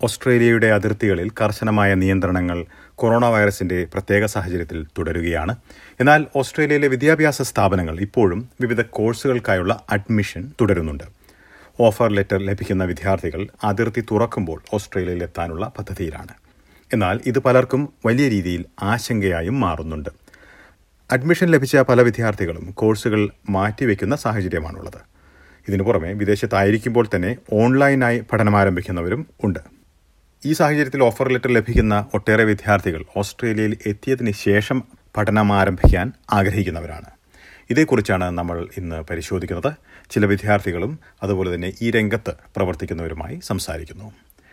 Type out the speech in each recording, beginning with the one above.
ഓസ്ട്രേലിയയുടെ അതിർത്തികളിൽ കർശനമായ നിയന്ത്രണങ്ങൾ കൊറോണ വൈറസിന്റെ പ്രത്യേക സാഹചര്യത്തിൽ തുടരുകയാണ്. എന്നാൽ ഓസ്ട്രേലിയയിലെ വിദ്യാഭ്യാസ സ്ഥാപനങ്ങൾ ഇപ്പോഴും വിവിധ കോഴ്സുകൾക്കായുള്ള അഡ്മിഷൻ തുടരുന്നുണ്ട്. ഓഫർ ലെറ്റർ ലഭിക്കുന്ന വിദ്യാർത്ഥികൾ അതിർത്തി തുറക്കുമ്പോൾ ഓസ്ട്രേലിയയിലെത്താനുള്ള പദ്ധതിയിലാണ്. എന്നാൽ ഇത് പലർക്കും വലിയ രീതിയിൽ ആശങ്കയായും മാറുന്നുണ്ട്. അഡ്മിഷൻ ലഭിച്ച പല വിദ്യാർത്ഥികളും കോഴ്സുകൾ മാറ്റിവെക്കുന്ന സാഹചര്യമാണുള്ളത്. ഇതിനു പുറമെ വിദേശത്തായിരിക്കുമ്പോൾ തന്നെ ഓൺലൈനായി പഠനം ആരംഭിക്കുന്നവരും ഉണ്ട്. ഈ സാഹചര്യത്തിൽ ഓഫർ ലെറ്റർ ലഭിക്കുന്ന ഒട്ടേറെ വിദ്യാർത്ഥികൾ ഓസ്ട്രേലിയയിൽ എത്തിയതിന് ശേഷം പഠനം ആരംഭിക്കാൻ ആഗ്രഹിക്കുന്നവരാണ്. ഇതേക്കുറിച്ചാണ് നമ്മൾ ഇന്ന് പരിശോധിക്കുന്നത്. ചില വിദ്യാർത്ഥികളും അതുപോലെ തന്നെ ഈ രംഗത്ത് പ്രവർത്തിക്കുന്നവരുമായി സംസാരിക്കുന്നു.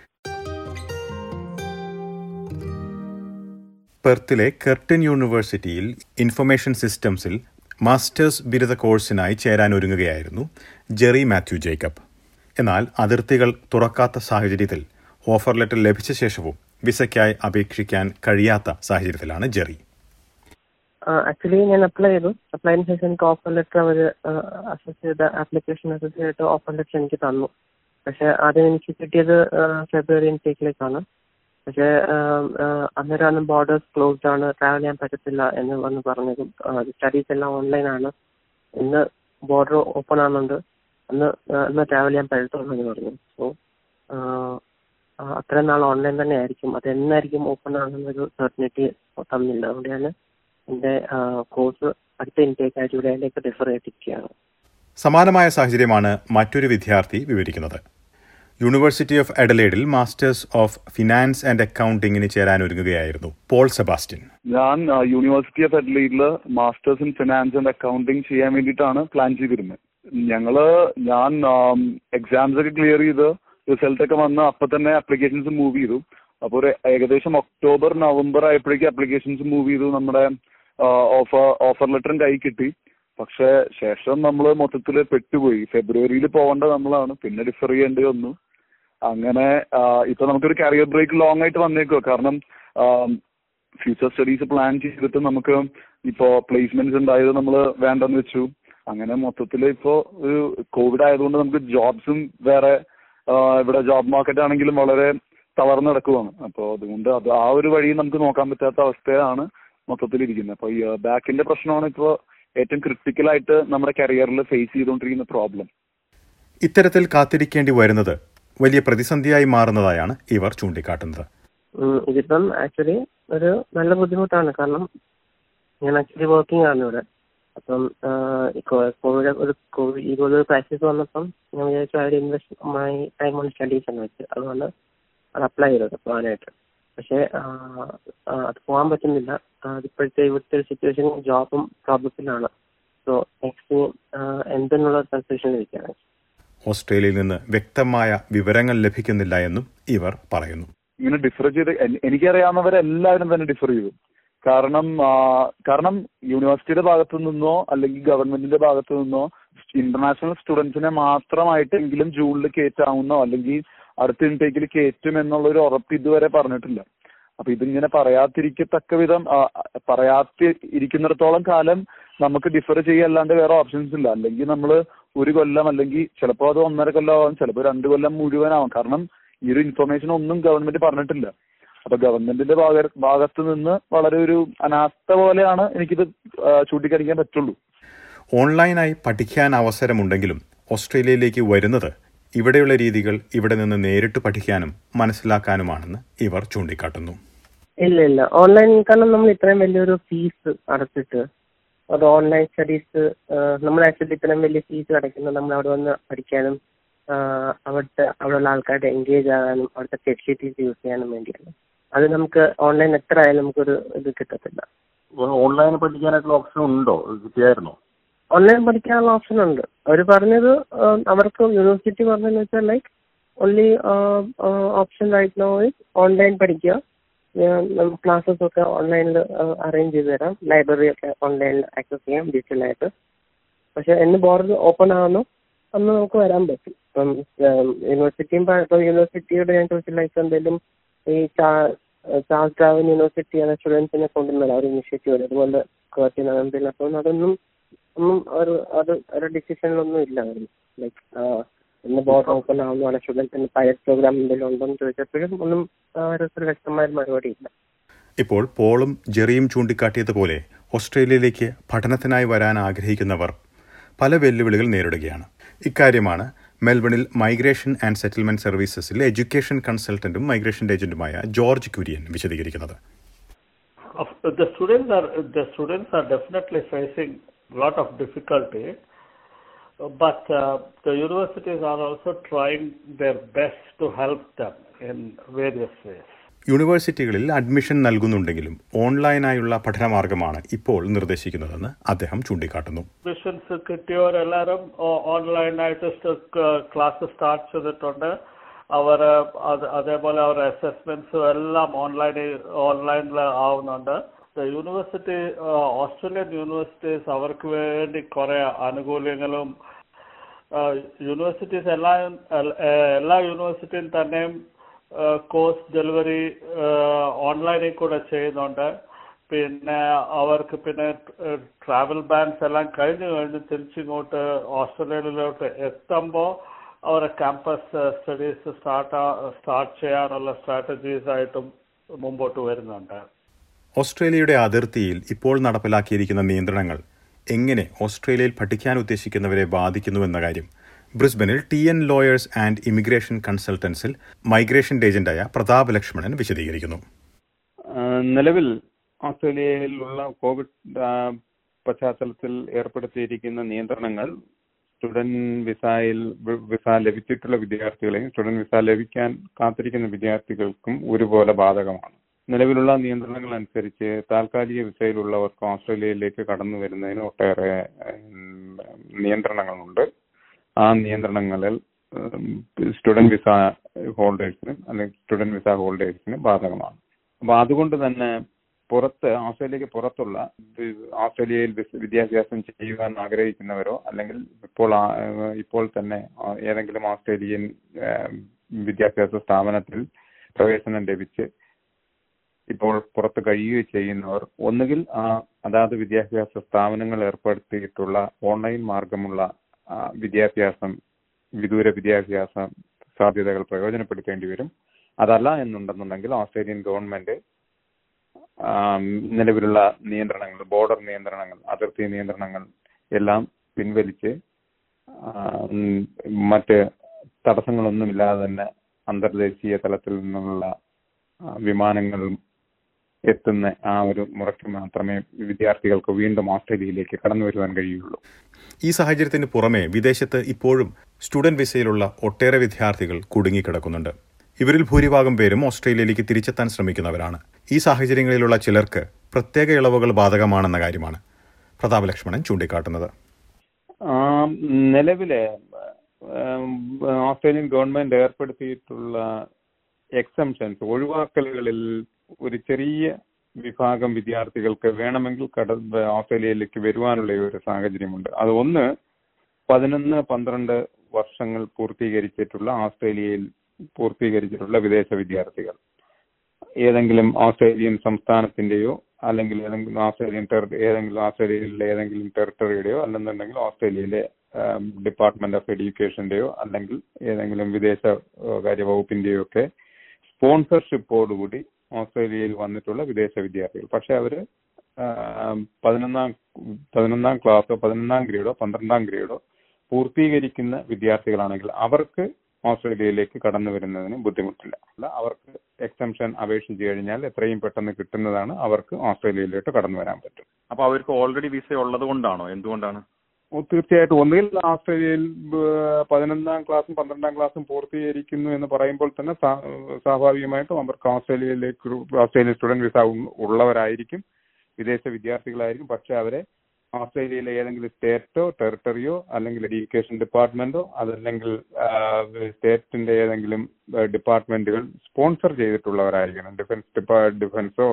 പെർത്തിലെ കർട്ടിൻ യൂണിവേഴ്സിറ്റിയിൽ ഇൻഫർമേഷൻ സിസ്റ്റംസിൽ മാസ്റ്റേഴ്സ് ബിരുദ കോഴ്സിനായി ചേരാൻ ഒരുങ്ങുകയായിരുന്നു ജെറി മാത്യു ജേക്കബ്. എന്നാൽ അതിർത്തികൾ തുറക്കാത്ത സാഹചര്യത്തിൽ ഓഫർ ലെറ്റർ ലഭിച്ച ശേഷവും വിസയ്ക്കായി അപേക്ഷിക്കാൻ കഴിയാത്ത സാഹചര്യത്തിലാണ് ജെറി. ആക്ച്വലി ഞാൻ അപ്ലൈ ചെയ്തതിനു ശേഷം എനിക്ക് ഓഫർ ലെറ്റർ അവർ അസസ് ചെയ്ത ആപ്ലിക്കേഷൻ അസസ് ചെയ്തിട്ട് ഓഫർ ലെറ്റർ എനിക്ക് തന്നു. പക്ഷെ ആദ്യം എനിക്ക് കിട്ടിയത് ഫെബ്രുവരി ഇൻടേക്കിലേക്കാണ്. പക്ഷെ അന്നേരം ബോർഡേഴ്സ് ക്ലോസ്ഡ് ആണ്, ട്രാവൽ ചെയ്യാൻ പറ്റത്തില്ല എന്ന് വന്ന് പറഞ്ഞതും സ്റ്റഡീസ് എല്ലാം ഓൺലൈനാണ്, ഇന്ന് ബോർഡർ ഓപ്പൺ ആകുന്നുണ്ട്, അന്ന് ട്രാവൽ ചെയ്യാൻ പറ്റത്തുള്ളൂ എന്ന് പറഞ്ഞു. സോ അത്രയും നാൾ ഓൺലൈൻ തന്നെ ആയിരിക്കും, അത് എന്നായിരിക്കും ഓപ്പൺ ആകുന്നൊരു സെർട്ടനിറ്റി തന്നില്ല. അതുകൊണ്ടാണ് എൻ്റെ കോഴ്സ് അടുത്ത ഇൻടേക്ക് ആയിട്ട് ഇവിടേക്ക് ഡിഫർ ചെയ്തിരിക്കുകയാണ്. സമാനമായ സാഹചര്യമാണ് മറ്റൊരു വിദ്യാർത്ഥി വിവരിക്കുന്നത്. യൂണിവേഴ്സിറ്റി ഓഫ് അഡലേഡിൽ മാസ്റ്റേഴ്സ് ഓഫ് ഫിനാൻസ് ആൻഡ് അക്കൗണ്ടിങ്ങിന് ചേരാൻ ഒരുങ്ങുകയായിരുന്നു പോൾ സെബാസ്റ്റ്യൻ. ഞാൻ യൂണിവേഴ്സിറ്റി ഓഫ് അഡലേഡിൽ masters in finance and accounting ചെയ്യാൻ വേണ്ടിയിട്ടാണ് പ്ലാൻ ചെയ്തിരുന്നത്. ഞാൻ എക്സാംസ് ഒക്കെ ക്ലിയർ ചെയ്ത് റിസൾട്ട് ഒക്കെ വന്ന് അപ്പൊ തന്നെ അപ്ലിക്കേഷൻസ് മൂവ് ചെയ്തു. അപ്പോൾ ഒരു ഏകദേശം ഒക്ടോബർ നവംബർ ആയപ്പോഴേക്കും അപ്ലിക്കേഷൻസ് മൂവ് ചെയ്തു. നമ്മുടെ ഓഫർ ലെറ്ററും കൈ കിട്ടി. പക്ഷെ ശേഷം നമ്മൾ മൊത്തത്തിൽ പെട്ടുപോയി. ഫെബ്രുവരിയിൽ പോകേണ്ട നമ്മളാണ്, പിന്നെ ഡിഫർ ചെയ്യേണ്ടി വന്നു. അങ്ങനെ ഇപ്പൊ നമുക്കൊരു കരിയർ ബ്രേക്ക് ലോങ് ആയിട്ട് വന്നേക്കോ. കാരണം ഫ്യൂച്ചർ സ്റ്റഡീസ് പ്ലാൻ ചെയ്തിട്ട് നമുക്ക് ഇപ്പോ പ്ലേസ്മെന്റ്സ് ഉണ്ടായത് നമ്മൾ വേണ്ടെന്ന് വെച്ചു. അങ്ങനെ മൊത്തത്തിൽ ഇപ്പോ ഒരു കോവിഡ് ആയതുകൊണ്ട് നമുക്ക് ജോബ്സും വേറെ ഇവിടെ ജോബ് മാർക്കറ്റ് ആണെങ്കിലും വളരെ തളർന്നു കിടക്കുവാണ്. അപ്പോൾ അതുകൊണ്ട് ആ ഒരു വഴി നമുക്ക് നോക്കാൻ പറ്റാത്ത അവസ്ഥയാണ് മൊത്തത്തിൽ ഇരിക്കുന്നത്. അപ്പോൾ ഈ ബാക്കിന്റെ പ്രശ്നമാണ് ഇപ്പോൾ ഏറ്റവും ക്രിട്ടിക്കലായിട്ട് നമ്മുടെ കരിയറിൽ ഫേസ് ചെയ്തുകൊണ്ടിരിക്കുന്ന പ്രോബ്ലം. ഇത്തരത്തിൽ കാത്തിരിക്കേണ്ടി വരുന്നത് വലിയ പ്രതിസന്ധിയായി മാറുന്നതായാണ് ഇവർ ചൂണ്ടിക്കാട്ടുന്നത്. ഇതിപ്പം ആക്ച്വലി ഒരു നല്ല ബുദ്ധിമുട്ടാണ്. കാരണം ഞാൻ ആക്ച്വലി വർക്കിംഗ് ആണ് ഇവിടെ. അപ്പം കോവിഡ് ക്രൈസിസ് വന്നപ്പം ഞാൻ വിചാരിച്ചു I invest my time on studies എന്ന് വെച്ച്, അതുകൊണ്ട് അത് അപ്ലൈ ചെയ്തത് പോകാനായിട്ട്. പക്ഷെ അത് പോകാൻ പറ്റുന്നില്ല. ഇപ്പോഴത്തെ ഇവിടുത്തെ സിറ്റുവേഷൻ ജോബും പ്രോബ്ലത്തിലാണ്. സോ നെക്സ്റ്റ് എന്തെന്നുള്ള കൺഫ്യൂഷൻ ഇരിക്കുകയാണ്. ഓസ്ട്രേലിയയിൽ നിന്ന് വ്യക്തമായ വിവരങ്ങൾ ലഭിക്കുന്നില്ല എന്നും ഇവർ പറയുന്നു. ഇങ്ങനെ ഡിഫർ ചെയ്ത് എനിക്കറിയാവുന്നവരെല്ലാവരും തന്നെ ഡിഫർ ചെയ്തു. കാരണം യൂണിവേഴ്സിറ്റിയുടെ ഭാഗത്തു നിന്നോ അല്ലെങ്കിൽ ഗവൺമെന്റിന്റെ ഭാഗത്തു നിന്നോ ഇന്റർനാഷണൽ സ്റ്റുഡൻസിനെ മാത്രമായിട്ടെങ്കിലും ജൂണിൽ കയറ്റാവുന്നോ അല്ലെങ്കിൽ അടുത്ത ഇൻടേക്കിൽ കയറ്റും എന്നുള്ളൊരു ഉറപ്പ് ഇതുവരെ പറഞ്ഞിട്ടില്ല. അപ്പൊ ഇതിങ്ങനെ പറയാതിരിക്കുന്നിടത്തോളം കാലം നമുക്ക് ഡിഫർ ചെയ്യല്ലാണ്ട് വേറെ ഓപ്ഷൻസ് ഇല്ല. അല്ലെങ്കിൽ നമ്മൾ ഒരു കൊല്ലം അല്ലെങ്കിൽ ചിലപ്പോൾ അത് 1.5 കൊല്ലം ആവാം, ചിലപ്പോൾ 2 കൊല്ലം മുഴുവനാവാം. കാരണം ഈ ഒരു ഇൻഫർമേഷൻ ഒന്നും ഗവൺമെന്റ് പറഞ്ഞിട്ടില്ല. അപ്പൊ ഗവൺമെന്റിന്റെ ഭാഗത്ത് നിന്ന് വളരെ ഒരു അനാസ്ഥ പോലെയാണ് എനിക്കിത് ചൂണ്ടിക്കാണിക്കാൻ പറ്റുള്ളൂ. ഓൺലൈനായി പഠിക്കാൻ അവസരമുണ്ടെങ്കിലും ഓസ്ട്രേലിയയിലേക്ക് വരുന്നത് ഇവിടെയുള്ള രീതികൾ ഇവിടെ നിന്ന് നേരിട്ട് പഠിക്കാനും മനസ്സിലാക്കാനുമാണെന്ന് ഇവർ ചൂണ്ടിക്കാട്ടുന്നു. ഇല്ല ഓൺലൈൻ, കാരണം നമ്മൾ ഇത്രയും വലിയൊരു ഫീസ് അടച്ചിട്ട് അത് ഓൺലൈൻ സ്റ്റഡീസ് നമ്മൾ ആക്ച്വലി ഇത്രയും വലിയ ഫീസ് അടയ്ക്കുന്നത് നമ്മൾ അവിടെ വന്ന് പഠിക്കാനും അവിടെയുള്ള ആൾക്കാരുടെ എൻഗേജ് ആകാനും അവിടുത്തെ ഫെസിലിറ്റീസ് യൂസ് ചെയ്യാനും വേണ്ടിയാണ്. അത് നമുക്ക് ഓൺലൈൻ എത്ര ആയാലും നമുക്കൊരു ഇത് കിട്ടത്തില്ല. ഓൺലൈൻ പഠിക്കാനായിട്ടുള്ള ഓപ്ഷൻ ഉണ്ടോ? കിട്ടിയായിരുന്നോ? ഓൺലൈൻ പഠിക്കാനുള്ള ഓപ്ഷൻ ഉണ്ട്. അവർ പറഞ്ഞത് അവർക്ക് യൂണിവേഴ്സിറ്റി പറഞ്ഞതെന്ന് വെച്ചാൽ like only option right now is online പഠിക്കുക. ക്ലാസ്സസ് ഒക്കെ ഓൺലൈനിൽ അറേഞ്ച് ചെയ്ത് തരാം, ലൈബ്രറി ഒക്കെ ഓൺലൈനിൽ ആക്സസ് ചെയ്യാം ഡിജിറ്റലായിട്ട്. പക്ഷെ എന്ന് ബോർഡർ ഓപ്പൺ ആകുന്നു അന്ന് നമുക്ക് വരാൻ പറ്റും. ഇപ്പം യൂണിവേഴ്സിറ്റിയോട് ഞാൻ ചോദിച്ചില്ല, ലൈക്ക് എന്തെങ്കിലും ഈ ചാൾസ് ഡാർവിൻ യൂണിവേഴ്സിറ്റി എന്ന സ്റ്റുഡൻസിനെ കൊണ്ടുവന്നില്ല ഒരു ഇനിഷ്യേറ്റീവ് അതുപോലെ എന്തെങ്കിലും. അപ്പം അതൊന്നും ഒരു ഡിസിഷനിലൊന്നും ഇല്ല. ലൈക്ക് ഇന്ന് ബോർഡർ ഓപ്പൺ ആവുന്നതാണ്, സ്റ്റുഡൻസിന് പൈലറ്റ് പ്രോഗ്രാം എന്തെങ്കിലും ഉണ്ടോ എന്ന് ചോദിച്ചപ്പോഴും ഒന്നും ഒരു വ്യക്തമായ മറുപടി ഇല്ല. ഇപ്പോൾ പോളും ജെറിയും ചൂണ്ടിക്കാട്ടിയതുപോലെ ഓസ്ട്രേലിയയിലേക്ക് പഠനത്തിനായി വരാൻ ആഗ്രഹിക്കുന്നവർ പല വെല്ലുവിളികൾ നേരിടുകയാണ്. ഇക്കാര്യമാണ് മെൽബണിൽ മൈഗ്രേഷൻ ആൻഡ് സെറ്റിൽമെന്റ് സർവീസസിൽ എഡ്യൂക്കേഷൻ കൺസൾട്ടന്റും മൈഗ്രേഷൻ ഏജന്റുമായ ജോർജ് കുര്യൻ വിശദീകരിക്കുന്നത്. The students are definitely facing a lot of difficulty, but the universities are also trying their best to help them in various ways. യൂണിവേഴ്സിറ്റികളിൽ അഡ്മിഷൻ നൽകുന്നുണ്ടെങ്കിലും ഓൺലൈനായുള്ള പഠനമാർഗമാണ് ഇപ്പോൾ നിർദ്ദേശിക്കുന്നതെന്ന് അദ്ദേഹം ചൂണ്ടിക്കാട്ടുന്നു. അഡ്മിഷൻസ് കിട്ടിയവരെല്ലാവരും ഓൺലൈനായിട്ട് ക്ലാസ് സ്റ്റാർട്ട് ചെയ്തിട്ടുണ്ട്. അതേപോലെ അവരുടെ അസസ്മെന്റ്സും എല്ലാം ഓൺലൈനിൽ ആവുന്നുണ്ട്. യൂണിവേഴ്സിറ്റി ഓസ്ട്രേലിയൻ യൂണിവേഴ്സിറ്റീസ് അവർക്ക് വേണ്ടി കുറെ ആനുകൂല്യങ്ങളും യൂണിവേഴ്സിറ്റീസ് എല്ലാ യൂണിവേഴ്സിറ്റിയും തന്നെയും കോഴ്സ് ഡെലിവറി ഓൺലൈനിൽ കൂടെ ചെയ്യുന്നുണ്ട്. പിന്നെ അവർക്ക് പിന്നെ ട്രാവൽ ബാൻസ് എല്ലാം കഴിഞ്ഞ് തിരിച്ചിങ്ങോട്ട് ഓസ്ട്രേലിയയിലോട്ട് എത്തുമ്പോൾ അവരെ ക്യാമ്പസ് സ്റ്റഡീസ് സ്റ്റാർട്ട് ചെയ്യാനുള്ള സ്ട്രാറ്റജീസ് ആയിട്ടും മുമ്പോട്ട് വരുന്നുണ്ട്. ഓസ്ട്രേലിയയുടെ അതിർത്തിയിൽ ഇപ്പോൾ നടപ്പിലാക്കിയിരിക്കുന്ന നിയന്ത്രണങ്ങൾ എങ്ങനെ ഓസ്ട്രേലിയയിൽ പഠിക്കാൻ ഉദ്ദേശിക്കുന്നവരെ ബാധിക്കുന്നുവെന്ന കാര്യം ബ്രിസ്ബനിൽ TN ലോയേഴ്സ് ആൻഡ് ഇമിഗ്രേഷൻ കൺസൾട്ടൻസിൽ മൈഗ്രേഷൻ ഏജന്റായ പ്രതാപ് ലക്ഷ്മണൻ വിശദീകരിക്കുന്നു. നിലവിൽ ഓസ്ട്രേലിയയിലുള്ള കോവിഡ് പശ്ചാത്തലത്തിൽ ഏർപ്പെടുത്തിയിരിക്കുന്ന നിയന്ത്രണങ്ങൾ സ്റ്റുഡന്റ് വിസ ലഭിച്ചിട്ടുള്ള വിദ്യാർത്ഥികളെയും സ്റ്റുഡന്റ് വിസ ലഭിക്കാൻ കാത്തിരിക്കുന്ന വിദ്യാർത്ഥികൾക്കും ഒരുപോലെ ബാധകമാണ്. നിലവിലുള്ള നിയന്ത്രണങ്ങൾ അനുസരിച്ച് താൽക്കാലിക വിസയിലുള്ളവർക്ക് ഓസ്ട്രേലിയയിലേക്ക് കടന്നു വരുന്നതിന് ഒട്ടേറെ നിയന്ത്രണങ്ങളുണ്ട്. ആ നിയന്ത്രണങ്ങളിൽ സ്റ്റുഡന്റ് വിസ ഹോൾഡേഴ്സിന് അല്ലെങ്കിൽ സ്റ്റുഡന്റ് വിസ ഹോൾഡേഴ്സിന് ബാധകമാണ്. അപ്പൊ അതുകൊണ്ട് തന്നെ ഓസ്ട്രേലിയക്ക് പുറത്തുള്ള ഓസ്ട്രേലിയയിൽ വിദ്യാഭ്യാസം ചെയ്യുവാൻ ആഗ്രഹിക്കുന്നവരോ അല്ലെങ്കിൽ ഇപ്പോൾ തന്നെ ഏതെങ്കിലും ഓസ്ട്രേലിയൻ വിദ്യാഭ്യാസ സ്ഥാപനത്തിൽ പ്രവേശനം ലഭിച്ച് ഇപ്പോൾ പുറത്ത് കഴിയുകയും ചെയ്യുന്നവർ ഒന്നുകിൽ അതാത് വിദ്യാഭ്യാസ സ്ഥാപനങ്ങൾ ഏർപ്പെടുത്തിയിട്ടുള്ള ഓൺലൈൻ മാർഗമുള്ള വിദൂര വിദ്യാഭ്യാസ സാധ്യതകൾ പ്രയോജനപ്പെടുത്തേണ്ടി വരും. അതല്ല എന്നുണ്ടെന്നുണ്ടെങ്കിൽ ഓസ്ട്രേലിയൻ ഗവൺമെന്റ് നിലവിലുള്ള നിയന്ത്രണങ്ങൾ, ബോർഡർ നിയന്ത്രണങ്ങൾ, അതിർത്തി നിയന്ത്രണങ്ങൾ എല്ലാം പിൻവലിച്ച് മറ്റ് തടസ്സങ്ങളൊന്നുമില്ലാതെ തന്നെ അന്തർദേശീയ തലത്തിൽ നിന്നുള്ള വിമാനങ്ങളും എത്തുന്ന ആ ഒരു മുറയ്ക്ക് മാത്രമേ വിദ്യാർത്ഥികൾക്ക് വീണ്ടും ഓസ്ട്രേലിയയിലേക്ക് കടന്നു വരുവാൻ കഴിയുള്ളൂ. ഈ സാഹചര്യത്തിന് പുറമെ വിദേശത്ത് ഇപ്പോഴും സ്റ്റുഡന്റ് വിസയിലുള്ള ഒട്ടേറെ വിദ്യാർത്ഥികൾ കുടുങ്ങിക്കിടക്കുന്നുണ്ട്. ഇവരിൽ ഭൂരിഭാഗം പേരും ഓസ്ട്രേലിയയിലേക്ക് തിരിച്ചെത്താൻ ശ്രമിക്കുന്നവരാണ്. ഈ സാഹചര്യങ്ങളിലുള്ള ചിലർക്ക് പ്രത്യേക ഇളവുകൾ ബാധകമാണെന്ന കാര്യമാണ് പ്രതാപ് ലക്ഷ്മണൻ ചൂണ്ടിക്കാട്ടുന്നത്. നിലവിലെ ഓസ്ട്രേലിയൻ ഗവൺമെന്റ് ഏർപ്പെടുത്തിയിട്ടുള്ള എക്സംഷൻസ്, ഒഴിവാക്കലുകളിൽ ഒരു ചെറിയ വിഭാഗം വിദ്യാർത്ഥികൾക്ക് വേണമെങ്കിൽ ഓസ്ട്രേലിയയിലേക്ക് വരുവാനുള്ള ഒരു സാഹചര്യമുണ്ട്. അത് 11-12 വർഷങ്ങൾ ഓസ്ട്രേലിയയിൽ പൂർത്തീകരിച്ചിട്ടുള്ള വിദേശ വിദ്യാർത്ഥികൾ ഏതെങ്കിലും ഓസ്ട്രേലിയൻ സംസ്ഥാനത്തിന്റെയോ അല്ലെങ്കിൽ ഓസ്ട്രേലിയയിലെ ഏതെങ്കിലും ടെറിട്ടറിയുടെയോ അല്ലെന്നുണ്ടെങ്കിൽ ഓസ്ട്രേലിയയിലെ ഡിപ്പാർട്ട്മെന്റ് ഓഫ് എഡ്യൂക്കേഷന്റെയോ അല്ലെങ്കിൽ ഏതെങ്കിലും വിദേശകാര്യ വകുപ്പിന്റെയോ ഒക്കെ സ്പോൺസർഷിപ്പോടുകൂടി ഓസ്ട്രേലിയയിൽ വന്നിട്ടുള്ള വിദേശ വിദ്യാർത്ഥികൾ. പക്ഷെ അവര് 11ാം ക്ലാസ്സോ 11ാം ഗ്രേഡോ 12ാം ഗ്രേഡോ പൂർത്തീകരിക്കുന്ന വിദ്യാർത്ഥികളാണെങ്കിൽ അവർക്ക് ഓസ്ട്രേലിയയിലേക്ക് കടന്നു വരുന്നതിന് ബുദ്ധിമുട്ടില്ല. അവർക്ക് എക്സംഷൻ അപേക്ഷിച്ചു കഴിഞ്ഞാൽ എത്രയും പെട്ടെന്ന് കിട്ടുന്നതാണ്. അവർക്ക് ഓസ്ട്രേലിയയിലോട്ട് കടന്നു വരാൻ പറ്റും. അപ്പൊ അവർക്ക് ഓൾറെഡി വിസ ഉള്ളത് കൊണ്ടാണോ? എന്തുകൊണ്ടാണ്? തീർച്ചയായിട്ടും ഒന്നുകിൽ ഓസ്ട്രേലിയയിൽ 11ാം ക്ലാസ്സും 12ാം ക്ലാസ്സും പൂർത്തീകരിക്കുന്നു എന്ന് പറയുമ്പോൾ തന്നെ സ്വാഭാവികമായിട്ടും അവർക്ക് ഓസ്ട്രേലിയൻ സ്റ്റുഡന്റ് വിസ ഉള്ളവരായിരിക്കും, വിദേശ വിദ്യാർത്ഥികളായിരിക്കും. പക്ഷെ അവരെ ഓസ്ട്രേലിയയിലെ ഏതെങ്കിലും സ്റ്റേറ്റോ ടെറിട്ടറിയോ അല്ലെങ്കിൽ എഡ്യൂക്കേഷൻ ഡിപ്പാർട്ട്മെന്റോ അതല്ലെങ്കിൽ സ്റ്റേറ്റിന്റെ ഏതെങ്കിലും ഡിപ്പാർട്ട്മെന്റുകൾ സ്പോൺസർ ചെയ്തിട്ടുള്ളവരായിരിക്കണം. ഡിഫൻസോ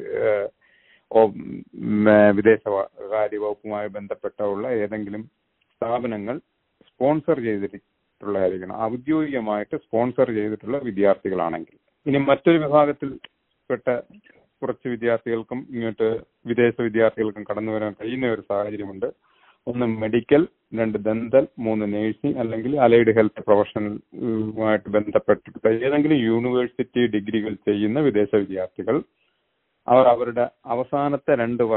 വിദേശകാര്യ വകുപ്പുമായി ബന്ധപ്പെട്ടുള്ള ഏതെങ്കിലും സ്ഥാപനങ്ങൾ സ്പോൺസർ ചെയ്തിട്ടുള്ളതായിരിക്കണം, ഔദ്യോഗികമായിട്ട് സ്പോൺസർ ചെയ്തിട്ടുള്ള വിദ്യാർത്ഥികളാണെങ്കിൽ. ഇനി മറ്റൊരു വിഭാഗത്തിൽപ്പെട്ട കുറച്ച് വിദ്യാർത്ഥികൾക്കും ഇങ്ങോട്ട് വിദേശ വിദ്യാർത്ഥികൾക്കും കടന്നു വരാൻ കഴിയുന്ന ഒരു സാഹചര്യമുണ്ട്. ഒന്ന് മെഡിക്കൽ, 2 ദന്തൽ, 3 നേഴ്സിംഗ് അല്ലെങ്കിൽ അലൈഡ് ഹെൽത്ത് പ്രൊഫഷണലുമായിട്ട് ബന്ധപ്പെട്ടിട്ട് ഏതെങ്കിലും യൂണിവേഴ്സിറ്റി ഡിഗ്രികൾ ചെയ്യുന്ന വിദേശ വിദ്യാർത്ഥികൾ അവർ അവരുടെ അവസാനത്തെ 2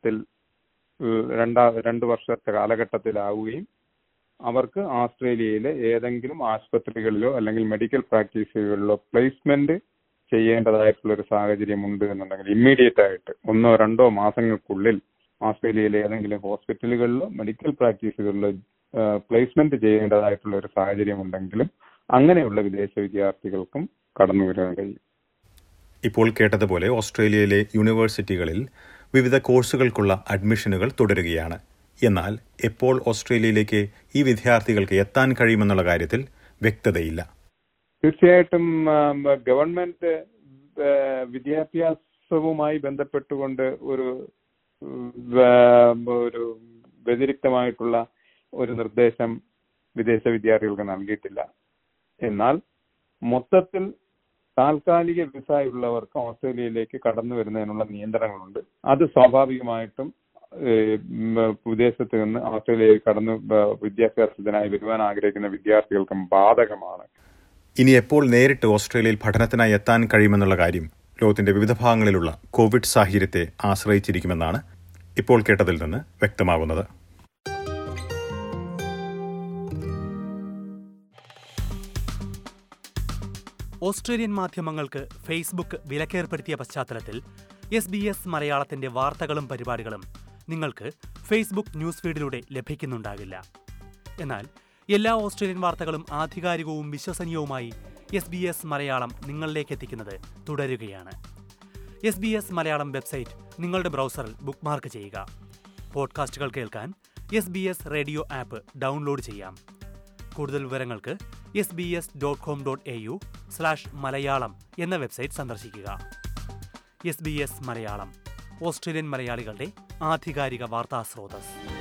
വർഷത്തെ കാലഘട്ടത്തിലാവുകയും അവർക്ക് ഓസ്ട്രേലിയയിലെ ഏതെങ്കിലും ആശുപത്രികളിലോ അല്ലെങ്കിൽ മെഡിക്കൽ പ്രാക്ടീസുകളിലോ പ്ലേസ്മെന്റ് ചെയ്യേണ്ടതായിട്ടുള്ള ഒരു സാഹചര്യം ഉണ്ട് എന്നുണ്ടെങ്കിൽ ഇമ്മീഡിയറ്റ് ആയിട്ട് 1-2 മാസങ്ങൾക്കുള്ളിൽ ഓസ്ട്രേലിയയിലെ ഏതെങ്കിലും ഹോസ്പിറ്റലുകളിലോ മെഡിക്കൽ പ്രാക്ടീസുകളിലോ പ്ലേസ്മെന്റ് ചെയ്യേണ്ടതായിട്ടുള്ള ഒരു സാഹചര്യം ഉണ്ടെങ്കിലും അങ്ങനെയുള്ള വിദേശ വിദ്യാർത്ഥികൾക്കും കടന്നു വരാൻ കഴിയും. ഇപ്പോൾ കേട്ടതുപോലെ ഓസ്ട്രേലിയയിലെ യൂണിവേഴ്സിറ്റികളിൽ വിവിധ കോഴ്സുകൾക്കുള്ള അഡ്മിഷനുകൾ തുടരുകയാണ്. എന്നാൽ എപ്പോൾ ഓസ്ട്രേലിയയിലേക്ക് ഈ വിദ്യാർത്ഥികൾക്ക് എത്താൻ കഴിയുമെന്നുള്ള കാര്യത്തിൽ വ്യക്തതയില്ല. തീർച്ചയായിട്ടും ഗവൺമെന്റ് വിദ്യാഭ്യാസവുമായി ബന്ധപ്പെട്ടുകൊണ്ട് ഒരു വ്യതിരിക്തമായിട്ടുള്ള ഒരു നിർദ്ദേശം വിദേശ വിദ്യാർത്ഥികൾക്ക് നൽകിയിട്ടില്ല. എന്നാൽ മൊത്തത്തിൽ താൽക്കാലിക വിസയുള്ളവർക്ക് ഓസ്ട്രേലിയയിലേക്ക് കടന്നു വരുന്നതിനുള്ള നിയന്ത്രണങ്ങളുണ്ട്. അത് സ്വാഭാവികമായിട്ടും വിദേശത്ത് നിന്ന് ഓസ്ട്രേലിയയിൽ കടന്നു വിദ്യാഭ്യാസത്തിനായി വരുവാൻ ആഗ്രഹിക്കുന്ന വിദ്യാർത്ഥികൾക്കും ബാധകമാണ്. ഇനി എപ്പോൾ നേരിട്ട് ഓസ്ട്രേലിയയിൽ പഠനത്തിനായി എത്താൻ കഴിയുമെന്നുള്ള കാര്യം ലോകത്തിന്റെ വിവിധ ഭാഗങ്ങളിലുള്ള കോവിഡ് സാഹചര്യത്തെ ആശ്രയിച്ചിരിക്കുമെന്നാണ് ഇപ്പോൾ കേട്ടതിൽ നിന്ന് വ്യക്തമാകുന്നത്. ഓസ്ട്രേലിയൻ മാധ്യമങ്ങൾക്ക് ഫേസ്ബുക്ക് വിലക്കേർപ്പെടുത്തിയ പശ്ചാത്തലത്തിൽ SBS മലയാളത്തിന്റെ വാർത്തകളും പരിപാടികളും നിങ്ങൾക്ക് ഫേസ്ബുക്ക് ന്യൂസ് ഫീഡിലൂടെ ലഭിക്കുന്നുണ്ടാകില്ല. എന്നാൽ എല്ലാ ഓസ്ട്രേലിയൻ വാർത്തകളും ആധികാരികവും വിശ്വസനീയവുമായി SBS മലയാളം നിങ്ങളിലേക്ക് എത്തിക്കുന്നത് തുടരുകയാണ്. SBS മലയാളം വെബ്സൈറ്റ് നിങ്ങളുടെ ബ്രൗസറിൽ ബുക്ക്മാർക്ക് ചെയ്യുക. പോഡ്കാസ്റ്റുകൾ കേൾക്കാൻ SBS റേഡിയോ ആപ്പ് ഡൗൺലോഡ് ചെയ്യാം. കൂടുതൽ വിവരങ്ങൾക്ക് sbs.com.au/മലയാളം എന്ന വെബ്സൈറ്റ് സന്ദർശിക്കുക. SBS മലയാളം, ഓസ്ട്രേലിയൻ മലയാളികളുടെ ആധികാരിക വാർത്താ സ്രോതസ്.